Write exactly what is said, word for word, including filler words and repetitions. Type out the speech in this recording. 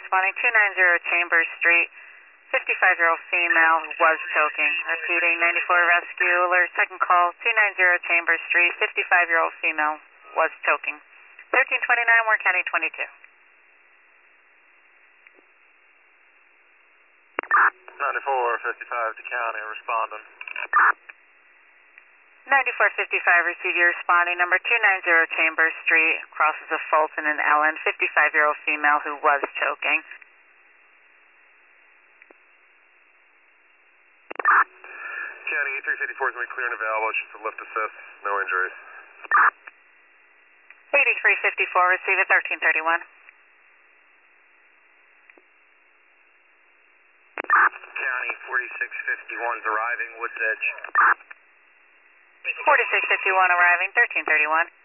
responding two ninety Chambers Street, fifty-five-year-old female who was choking. Repeating, ninety-four rescue alert, second call, two ninety Chambers Street, fifty-five-year-old female was choking. thirteen twenty-nine, Warren County twenty-two. ninety-four fifty-five to county, responding. ninety-four fifty-five, receive your responding. Number two ninety Chambers Street, crosses of Fulton and Ellen, fifty-five-year-old female who was choking. County E three fifty-four is going to be clear and available. Just a lift assist, no injuries. eighty-three fifty-four, receive at thirteen thirty-one. County forty-six fifty-one is arriving, Woods Edge. forty-six fifty-one arriving, thirteen thirty-one.